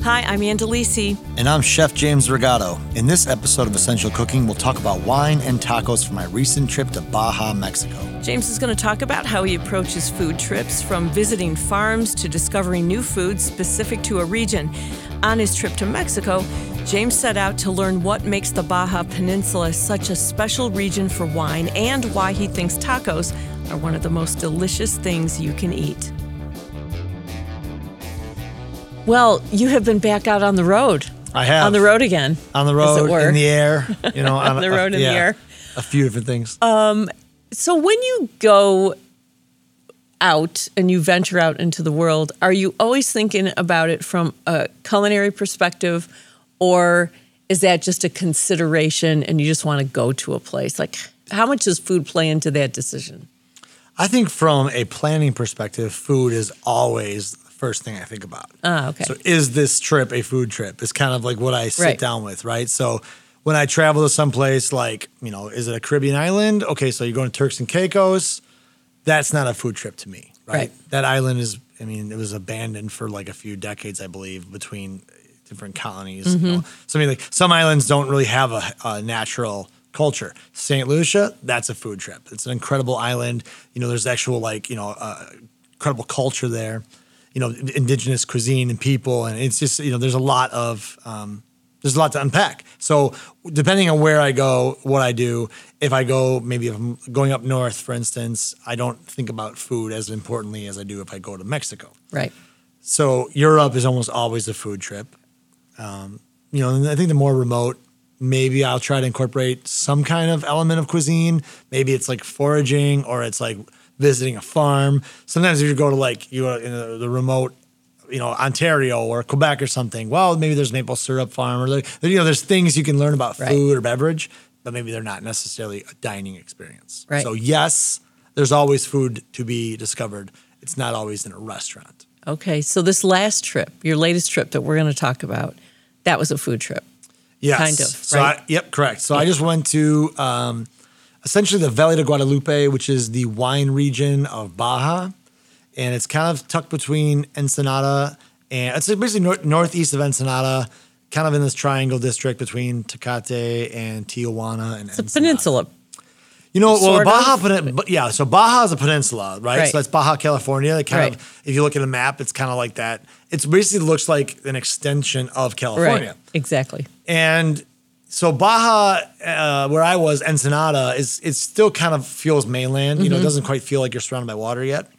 Hi, I'm Andalisi. And I'm Chef James Regato. In this episode of Essential Cooking, we'll talk about wine and tacos from my recent trip to Baja, Mexico. James is going to talk about how he approaches food trips, from visiting farms to discovering new foods specific to a region. On his trip to Mexico, James set out to learn what makes the Baja Peninsula such a special region for wine and why he thinks tacos are one of the most delicious things you can eat. Well, you have been back out on the road. I have. On the road again. On the road, in the air. You know, on the road, in the air. A few different things. So when you go out and you venture out into the world, are you always thinking about it from a culinary perspective, or is that just a consideration and you just want to go to a place? Like, how much does food play into that decision? I think from a planning perspective, food is always the first thing I think about. Okay. So is this trip a food trip? It's kind of like what I sit down with, right? So when I travel to someplace like, you know, is it a Caribbean island? Okay, so you're going to Turks and Caicos. That's not a food trip to me, right? That island is, I mean, it was abandoned for like a few decades, I believe, between different colonies. Mm-hmm. You know? So I mean, like some islands don't really have a natural culture. St. Lucia, that's a food trip. It's an incredible island. You know, there's actual like, you know, incredible culture there. You know, indigenous cuisine and people, and it's just, you know, there's a lot to unpack. So depending on where I go, what I do, if I go, maybe if I'm going up north, for instance, I don't think about food as importantly as I do if I go to Mexico. Right. So Europe is almost always a food trip. You know, and I think the more remote, maybe I'll try to incorporate some kind of element of cuisine. Maybe it's like foraging, or it's like visiting a farm. Sometimes if you go to like, you know, in the remote, you know, Ontario or Quebec or something, well, maybe there's maple syrup farm, or you know, there's things you can learn about food or beverage, but maybe they're not necessarily a dining experience. Right. So yes, there's always food to be discovered. It's not always in a restaurant. Okay, so this last trip, your latest trip that we're going to talk about, that was a food trip. Yes. Kind of, So right? Yep, correct. So I just went to essentially the Valle de Guadalupe, which is the wine region of Baja. And it's kind of tucked between Ensenada, and it's basically northeast of Ensenada, kind of in this triangle district between Tecate and Tijuana and It's a Ensenada. peninsula. You know, well, Sort of. So Baja is a peninsula, right? So that's Baja California. It kind Right. of, if you look at a map, it's kind of like that. It basically looks like an extension of California. Right, exactly. And so Baja, where I was, Ensenada, it still kind of feels mainland. You know, it doesn't quite feel like you're surrounded by water yet.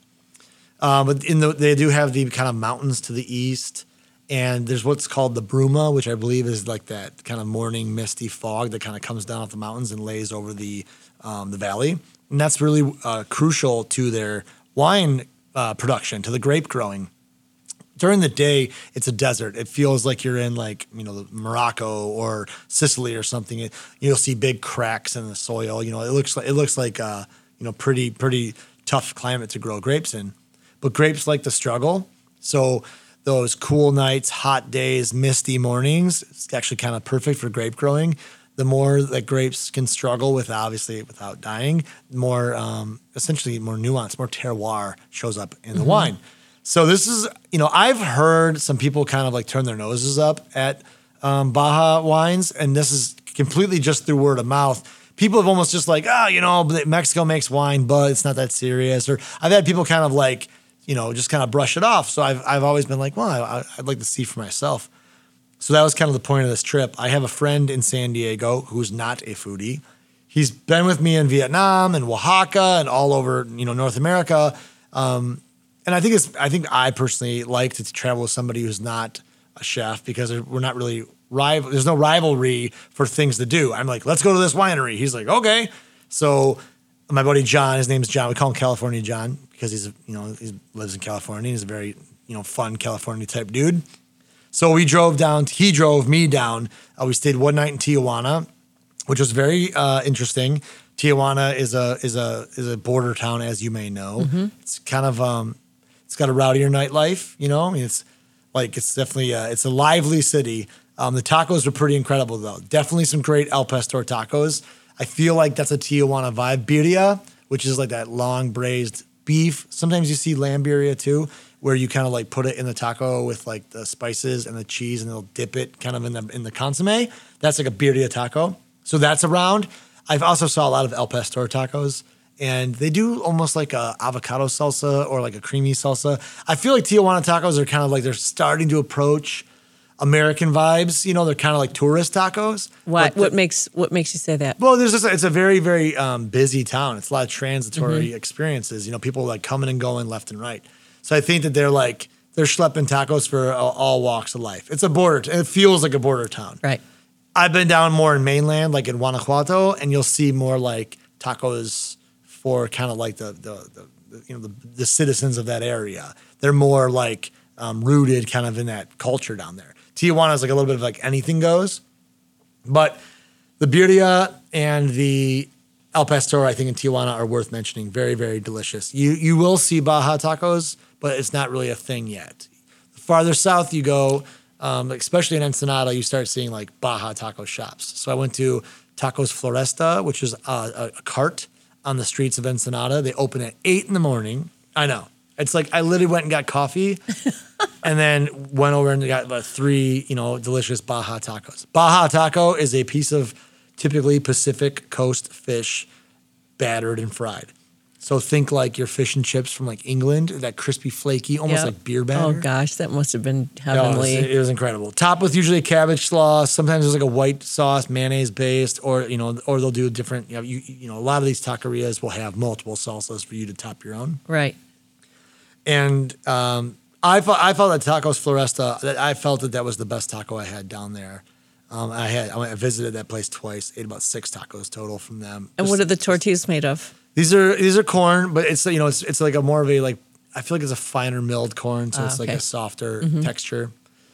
But they do have the kind of mountains to the east, and there's what's called the bruma, which I believe is like that kind of morning misty fog that kind of comes down off the mountains and lays over the valley, and that's really crucial to their wine production, to the grape growing. During the day, it's a desert. It feels like you're in like, you know, Morocco or Sicily or something. You'll see big cracks in the soil. You know, it looks like you know, pretty tough climate to grow grapes in. But grapes like to struggle. So those cool nights, hot days, misty mornings, it's actually kind of perfect for grape growing. The more that grapes can struggle without dying, more essentially more nuance, more terroir shows up in the wine. So this is, you know, I've heard some people kind of like turn their noses up at Baja wines, and this is completely just through word of mouth. People have almost just like, you know, Mexico makes wine, but it's not that serious. Or I've had people kind of like, you know, just kind of brush it off. So I've always been like, well, I'd like to see for myself. So that was kind of the point of this trip. I have a friend in San Diego who's not a foodie. He's been with me in Vietnam and Oaxaca and all over, you know, North America. And I think I personally like to travel with somebody who's not a chef, because we're not really there's no rivalry for things to do. I'm like, let's go to this winery. He's like, okay. So my buddy John, his name's John. We call him California John because he lives in California. He's a very, you know, fun California type dude. So he drove me down. We stayed one night in Tijuana, which was very interesting. Tijuana is a border town, as you may know. It's kind of it's got a rowdier nightlife, you know. I mean, it's definitely it's a lively city. The tacos were pretty incredible though. Definitely some great El Pastor tacos. I feel like that's a Tijuana vibe. Birria, which is like that long braised beef. Sometimes you see lamb birria too, where you kind of like put it in the taco with like the spices and the cheese, and they'll dip it kind of in the consomme. That's like a birria taco. So that's around. I've also saw a lot of El Pastor tacos, and they do almost like a avocado salsa or like a creamy salsa. I feel like Tijuana tacos are kind of like they're starting to approach American vibes. You know, they're kind of like tourist tacos. What makes you say that? Well, it's a very, very busy town. It's a lot of transitory experiences. You know, people like coming and going left and right. So I think that they're schlepping tacos for all walks of life. It's a border. It feels like a border town. Right. I've been down more in mainland, like in Guanajuato, and you'll see more like tacos for kind of like the citizens of that area. They're more like rooted kind of in that culture down there. Tijuana is like a little bit of like anything goes, but the birria and the El Pastor, I think in Tijuana, are worth mentioning. Very, very delicious. You will see Baja tacos, but it's not really a thing yet. The farther south you go, especially in Ensenada, you start seeing like Baja taco shops. So I went to Tacos Floresta, which is a cart on the streets of Ensenada. They open at 8 a.m. I know. It's like I literally went and got coffee and then went over and got about 3, delicious Baja tacos. Baja taco is a piece of typically Pacific Coast fish battered and fried. So think like your fish and chips from like England, that crispy, flaky, almost like beer batter. Oh gosh, that must have been heavenly. It was incredible. Topped with usually cabbage sauce. Sometimes there's like a white sauce, mayonnaise based, or they'll do different. A lot of these taquerias will have multiple salsas for you to top your own. Right. And I felt that Tacos Floresta, I felt that was the best taco I had down there. I visited that place twice, ate about 6 tacos total from them. And what are the tortillas made of? These are corn, but it's it's like a more of a like, I feel like it's a finer milled corn, so it's like a softer texture.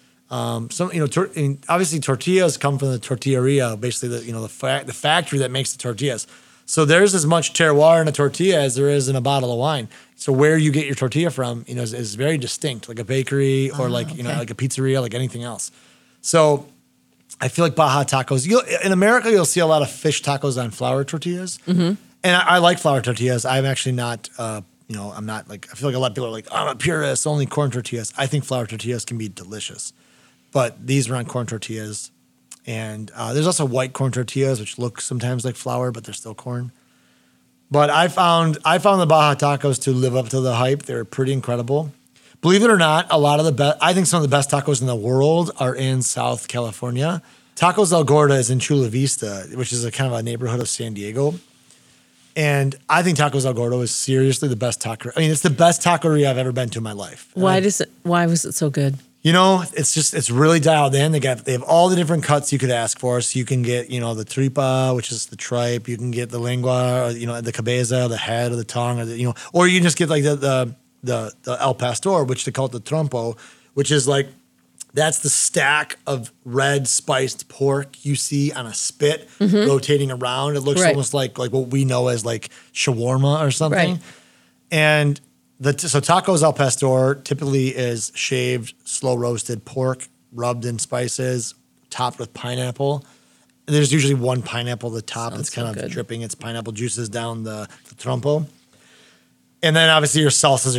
Obviously tortillas come from the tortilleria, basically the factory that makes the tortillas. So there's as much terroir in a tortilla as there is in a bottle of wine. So where you get your tortilla from, is very distinct, like a bakery or like a pizzeria, like anything else. So I feel like Baja tacos. In America, you'll see a lot of fish tacos on flour tortillas, and I like flour tortillas. I'm actually not. I'm not like. I feel like a lot of people are like, I'm a purist, only corn tortillas. I think flour tortillas can be delicious, but these are on corn tortillas. And there's also white corn tortillas, which look sometimes like flour, but they're still corn. But I found the Baja tacos to live up to the hype. They're pretty incredible. Believe it or not, I think some of the best tacos in the world are in South California. Tacos El Gordo is in Chula Vista, which is a kind of a neighborhood of San Diego. And I think Tacos El Gordo is seriously the best taco. I mean, it's the best taqueria I've ever been to in my life. Why was it so good? It's really dialed in. They have all the different cuts you could ask for. So you can get, the tripa, which is the tripe. You can get the lengua, or, the cabeza, the head, or the tongue, or you can just get like the El Pastor, which they call it the trompo, which is like, that's the stack of red spiced pork you see on a spit rotating around. It looks almost like what we know as like shawarma or something. Right. And so tacos al pastor typically is shaved, slow roasted pork, rubbed in spices, topped with pineapple. There's usually one pineapple at the top that's kind of dripping its pineapple juices down the trompo. And then obviously your salsas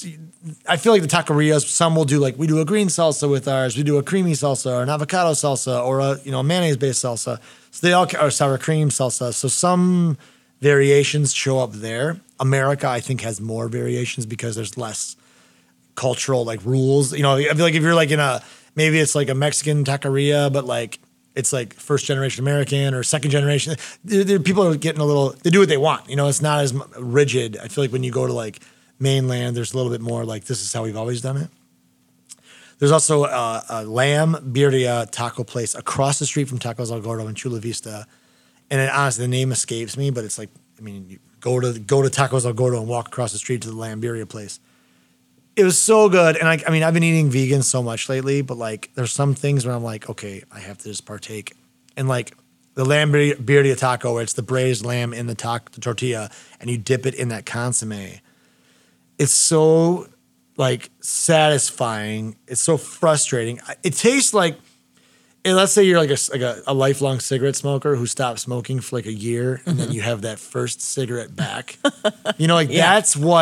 I feel like the taquerias, some will do like, we do a green salsa with ours, we do a creamy salsa or an avocado salsa or a mayonnaise-based salsa. So they all are sour cream salsa. So some variations show up there. America, I think, has more variations because there's less cultural like rules. I feel like if you're like maybe it's like a Mexican taqueria, but like it's like first generation American or second generation. People are getting they do what they want. It's not as rigid. I feel like when you go to like mainland, there's a little bit more like, this is how we've always done it. There's also a lamb birria taco place across the street from Tacos El Gordo in Chula Vista. And honestly, the name escapes me, but it's like, you go to Tacos El Gordo and walk across the street to the lamb birria place. It was so good. And I've been eating vegan so much lately, but like there's some things where I'm like, okay, I have to just partake. And like the lamb birria taco, where it's the braised lamb in the tortilla and you dip it in that consomme. It's so like satisfying. It's so frustrating. It tastes like, let's say you're like a lifelong cigarette smoker who stopped smoking for like a year and then you have that first cigarette back. That's what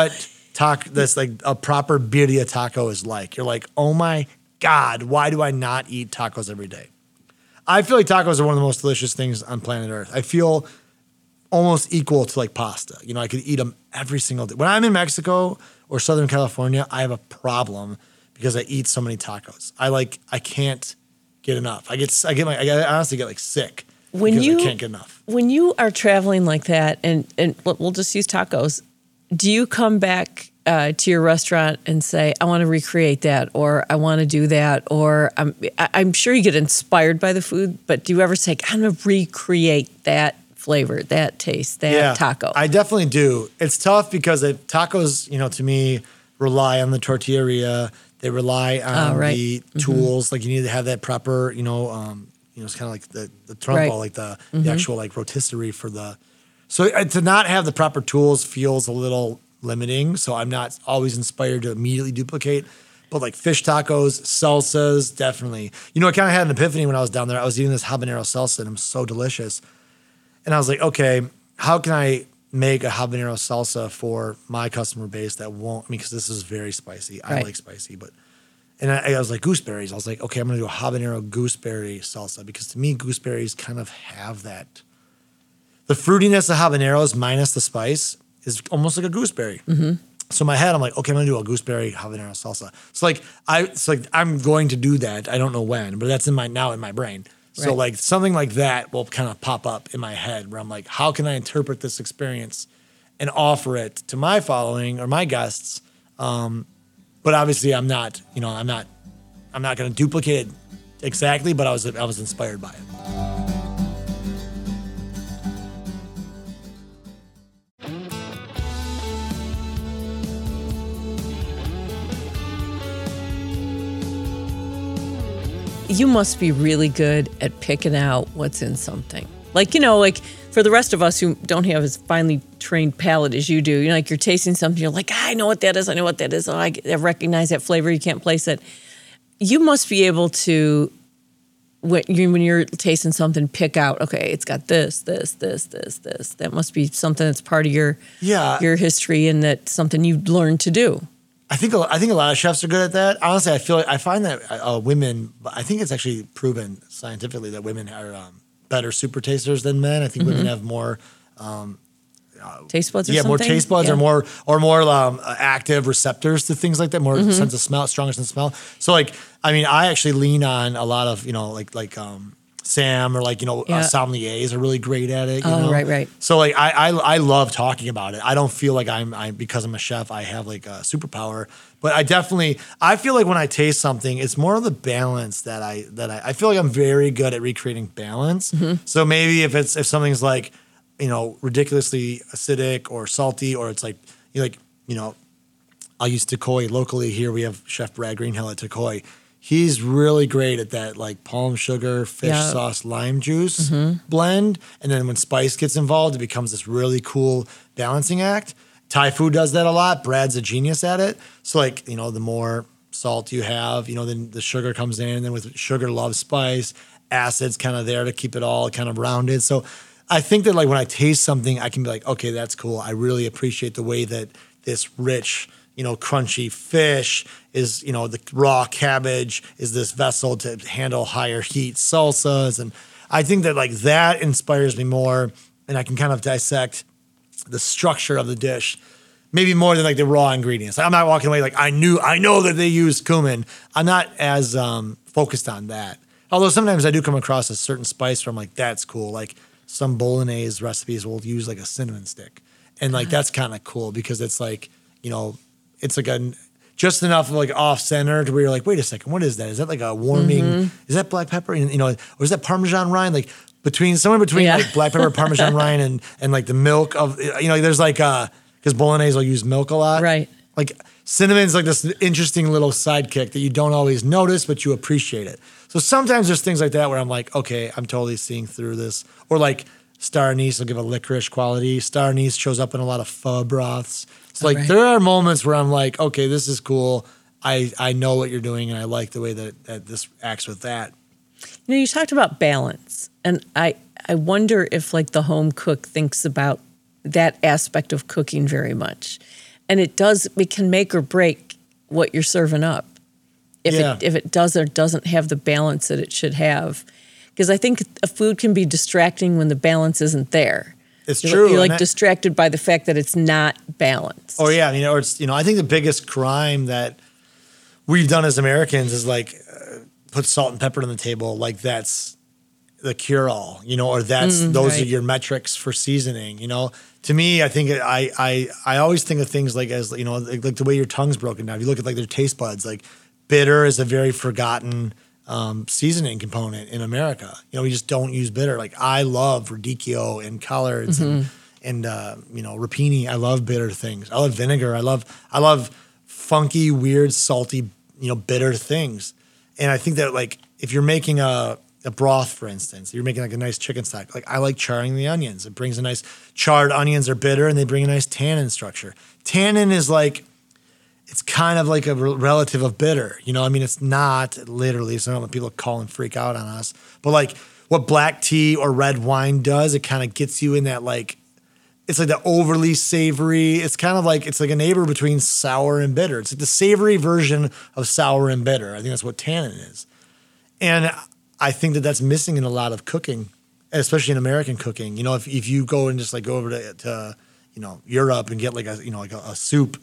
that's like a proper birria taco is like. You're like, oh my God, why do I not eat tacos every day? I feel like tacos are one of the most delicious things on planet Earth. I feel almost equal to like pasta. You know, I could eat them every single day. When I'm in Mexico or Southern California, I have a problem because I eat so many tacos. I can't get enough. I honestly get like sick because I can't get enough. When you are traveling like that, and we'll just use tacos, do you come back to your restaurant and say, I want to recreate that, or I want to do that, or I'm sure you get inspired by the food, but do you ever say, I'm going to recreate that flavor, that taste, that taco? I definitely do. It's tough because tacos, to me, rely on the tortilleria. They rely on the tools. Like you need to have that proper, it's kind of like the trompo, like the actual like rotisserie for the. So to not have the proper tools feels a little limiting. So I'm not always inspired to immediately duplicate. But like fish tacos, salsas, definitely. I kind of had an epiphany when I was down there. I was eating this habanero salsa and it was so delicious. And I was like, okay, how can I make a habanero salsa for my customer base that won't, because this is very spicy. I like spicy, and I was like, gooseberries. I was like, okay, I'm going to do a habanero gooseberry salsa because to me, gooseberries kind of have that. The fruitiness of habaneros minus the spice is almost like a gooseberry. Mm-hmm. So in my head, I'm like, okay, I'm going to do a gooseberry habanero salsa. So I'm going to do that. I don't know when, but that's in my brain. So like something like that will kind of pop up in my head where I'm like, how can I interpret this experience and offer it to my following or my guests? But obviously I'm not going to duplicate it exactly, but I was inspired by it. You must be really good at picking out what's in something. Like for the rest of us who don't have as finely trained palate as you do, like you're tasting something, you're like, I know what that is. I know what that is. I recognize that flavor. You can't place it. You must be able to, when you're tasting something, pick out, okay, it's got this. That must be something that's part of your history and that's something you learned to do. I think a lot of chefs are good at that. Honestly, I find that women. I think it's actually proven scientifically that women are better super tasters than men. I think women have more taste buds. More taste buds, or more active receptors to things like that. More sense of smell, stronger sense of smell. So I actually lean on a lot of Sam or sommeliers are really great at it. Right. So I love talking about it. I don't feel like I'm because I'm a chef, I have like a superpower, but I feel like when I taste something, it's more of the balance that I feel like I'm very good at recreating balance. Mm-hmm. So maybe if something's like, ridiculously acidic or salty, or it's I'll use Tokoi locally here. We have Chef Brad Greenhill at Tokoi. He's really great at that, like palm sugar, fish sauce, lime juice blend. And then when spice gets involved, it becomes this really cool balancing act. Thai food does that a lot. Brad's a genius at it. So the more salt you have, then the sugar comes in. And then with sugar, loves spice. Acid's kind of there to keep it all kind of rounded. So I think that when I taste something, I can be like, okay, that's cool. I really appreciate the way that this rich, crunchy fish is, the raw cabbage is this vessel to handle higher heat salsas. And I think that that inspires me more, and I can kind of dissect the structure of the dish, maybe more than the raw ingredients. I'm not walking away I know that they use cumin. I'm not as focused on that. Although sometimes I do come across a certain spice where I'm like, that's cool. Some bolognese recipes will use a cinnamon stick. And that's kind of cool because it's it's just enough of off center to where you're like, wait a second, what is that? Is that a warming? Is that black pepper? And, or is that Parmesan rind? Somewhere between black pepper, Parmesan rind, and the milk of there's because bolognese will use milk a lot, right? Cinnamon's this interesting little sidekick that you don't always notice, but you appreciate it. So sometimes there's things like that where I'm like, okay, I'm totally seeing through this, or star anise will give a licorice quality. Star anise shows up in a lot of pho broths. So there are moments where I'm like, okay, this is cool. I know what you're doing, and I like the way that this acts with that. You talked about balance, and I wonder if the home cook thinks about that aspect of cooking very much. And it can make or break what you're serving up. If it does or doesn't have the balance that it should have. Because I think a food can be distracting when the balance isn't there. It's true. You're like distracted by the fact that it's not balanced. Oh yeah, I mean, or it's, I think the biggest crime that we've done as Americans is like put salt and pepper on the table, like that's the cure-all, or those are your metrics for seasoning. To me, I think I always think of things like as like the way your tongue's broken down. If you look at like their taste buds, like bitter is a very forgotten seasoning component in America. We just don't use bitter. Like I love radicchio and collards and rapini. I love bitter things. I love vinegar. I love funky, weird, salty, bitter things. And I think that like if you're making a broth, for instance, you're making like a nice chicken stock. Like I like charring the onions. It brings a nice charred onions are bitter and they bring a nice tannin structure. Tannin is like, it's kind of like a relative of bitter. It's not literally, so I don't want people to call and freak out on us. But like what black tea or red wine does, it kind of gets you in that like, it's like the overly savory. It's kind of like, it's like a neighbor between sour and bitter. It's like the savory version of sour and bitter. I think that's what tannin is. And I think that that's missing in a lot of cooking, especially in American cooking. If you go and just like go over to Europe and get like a soup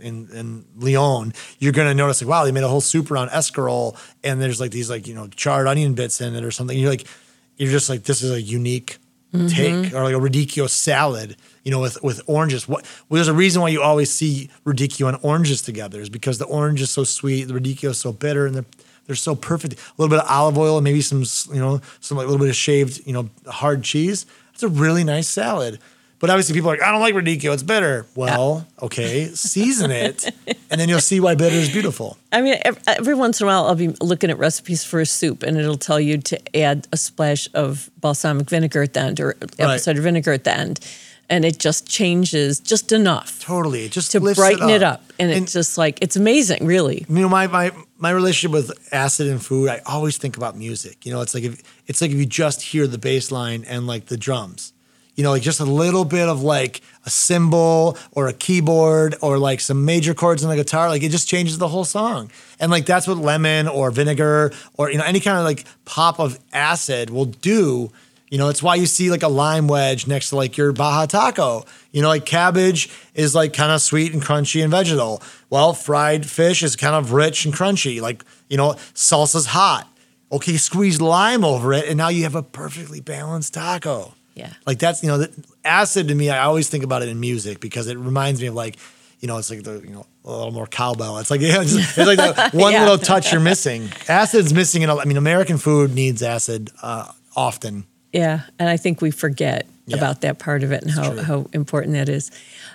in Lyon, you're going to notice like, wow, they made a whole soup around escarole and there's like these like, charred onion bits in it or something. You're just like, this is a unique take, or like a radicchio salad, with oranges. There's a reason why you always see radicchio and oranges together is because the orange is so sweet, the radicchio is so bitter, and they're so perfect. A little bit of olive oil and maybe some like a little bit of shaved, hard cheese. It's a really nice salad. But obviously people are like, I don't like radicchio, it's bitter. Well, okay, season it, and then you'll see why bitter is beautiful. I mean, every once in a while I'll be looking at recipes for a soup, and it'll tell you to add a splash of balsamic vinegar at the end or apple cider vinegar at the end. And it just changes just enough. Totally, just to brighten it up. And it's just like, it's amazing, really. My relationship with acid and food, I always think about music. It's like if you just hear the bass line and like the drums. Like just a little bit of like a cymbal or a keyboard or like some major chords on the guitar, like it just changes the whole song. And like that's what lemon or vinegar or any kind of like pop of acid will do. It's why you see like a lime wedge next to like your Baja taco. Like cabbage is like kind of sweet and crunchy and vegetal. Well, fried fish is kind of rich and crunchy. Like, salsa's hot. Okay, squeeze lime over it and now you have a perfectly balanced taco. Yeah. Like that's, acid to me, I always think about it in music because it reminds me of like, it's like the, a little more cowbell. It's like, it's like that one little touch you're missing. Acid's missing American food needs acid often. Yeah. And I think we forget about that part of it and how important that is.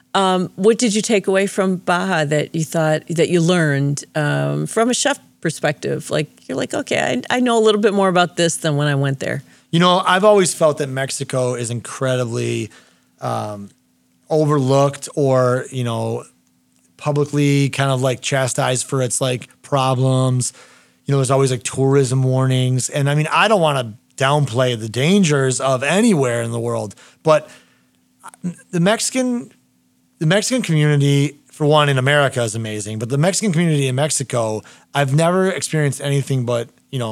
What did you take away from Baja that you thought, that you learned from a chef perspective? Like, you're like, okay, I know a little bit more about this than when I went there. I've always felt that Mexico is incredibly overlooked or, publicly kind of like chastised for its like problems. There's always like tourism warnings. And I mean, I don't want to downplay the dangers of anywhere in the world, but the Mexican community, for one, in America is amazing, but the Mexican community in Mexico, I've never experienced anything but,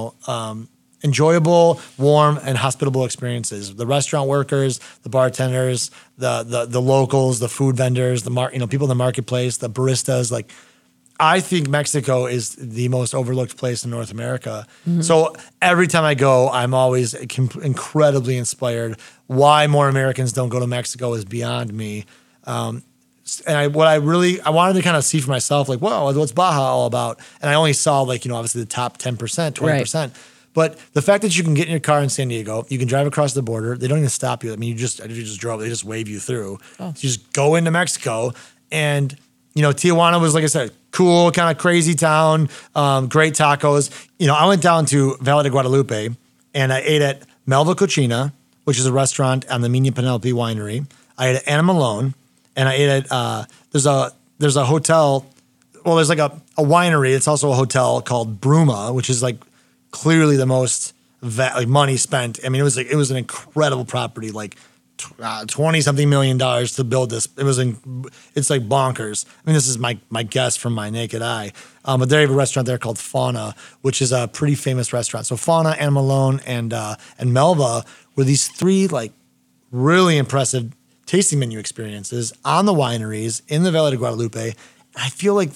enjoyable, warm, and hospitable experiences. The restaurant workers, the bartenders, the locals, the food vendors, people in the marketplace, the baristas. Like, I think Mexico is the most overlooked place in North America. Mm-hmm. So every time I go, I'm always incredibly inspired. Why more Americans don't go to Mexico is beyond me. And I wanted to kind of see for myself, like, whoa, what's Baja all about? And I only saw obviously the top 10%, 20%. Right. But the fact that you can get in your car in San Diego, you can drive across the border. They don't even stop you. I mean, you just drove. They just wave you through. Oh. So you just go into Mexico, and Tijuana was, like I said, cool, kind of crazy town, great tacos. I went down to Valle de Guadalupe, and I ate at Melva Cochina, which is a restaurant on the Mina Penelope Winery. I ate at Anna Malone, and I ate at there's a hotel. Well, there's like a winery. It's also a hotel called Bruma, which is like clearly the most money spent. I mean, it was an incredible property, like $20-something million to build this. It's like bonkers. I mean, this is my guess from my naked eye. But they have a restaurant there called Fauna, which is a pretty famous restaurant. So Fauna, Anna Malone, and Melva were these three like really impressive tasting menu experiences on the wineries in the Valle de Guadalupe. And I feel like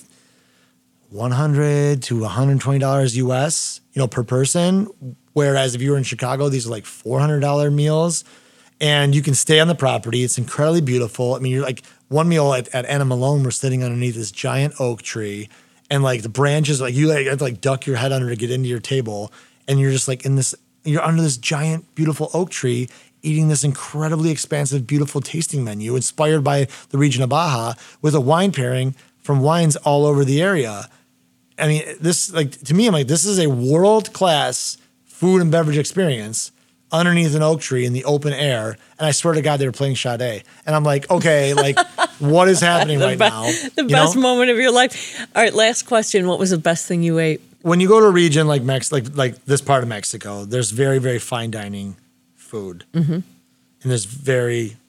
$100 to $120 US, per person. Whereas if you were in Chicago, these are like $400 meals. And you can stay on the property. It's incredibly beautiful. I mean, you're like one meal at Anna Malone, we're sitting underneath this giant oak tree, and like the branches, like you have to like duck your head under to get into your table, and you're just like you're under this giant, beautiful oak tree, eating this incredibly expansive, beautiful tasting menu inspired by the region of Baja with a wine pairing from wines all over the area. I mean, to me, I'm like, this is a world-class food and beverage experience underneath an oak tree in the open air. And I swear to God, they were playing Sade. And I'm like, okay, like what is happening right now? The best moment of your life. All right, last question. What was the best thing you ate? When you go to a region like like this part of Mexico, there's very, very fine dining food. Mm-hmm. And there's very,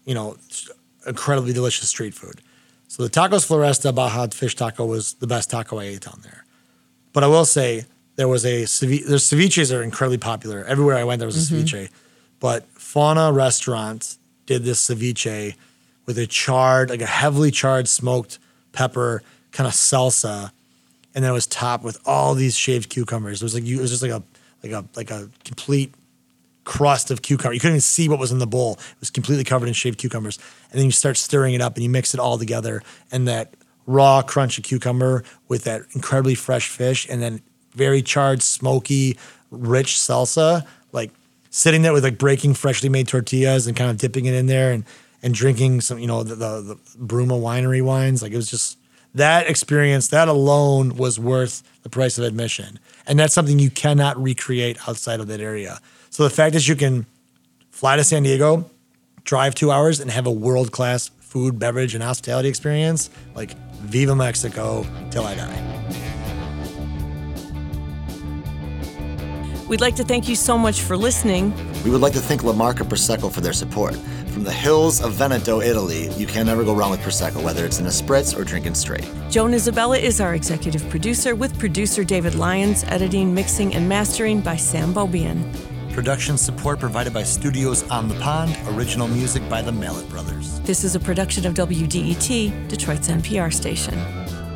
incredibly delicious street food. So the Tacos Floresta Baja fish taco was the best taco I ate down there. But I will say, there's ceviches are incredibly popular. Everywhere I went, there was a ceviche. But Fauna Restaurant did this ceviche with a heavily charred smoked pepper kind of salsa, and then it was topped with all these shaved cucumbers. It was just like a complete crust of cucumber. You couldn't even see what was in the bowl. It was completely covered in shaved cucumbers. And then you start stirring it up and you mix it all together, and that raw crunch of cucumber with that incredibly fresh fish, and then very charred, smoky, rich salsa, like sitting there with like breaking freshly made tortillas and kind of dipping it in there and drinking some, the Bruma winery wines. Like it was just that experience, that alone was worth the price of admission. And that's something you cannot recreate outside of that area. So the fact that you can fly to San Diego, drive 2 hours and have a world-class food, beverage, and hospitality experience, like Viva Mexico till I die. We'd like to thank you so much for listening. We would like to thank La Marca Prosecco for their support. From the hills of Veneto, Italy, you can never go wrong with Prosecco, whether it's in a spritz or drinking straight. Joan Isabella is our executive producer, with producer David Lyons, editing, mixing, and mastering by Sam Bobian. Production support provided by Studios on the Pond, original music by the Mallet Brothers. This is a production of WDET, Detroit's NPR station.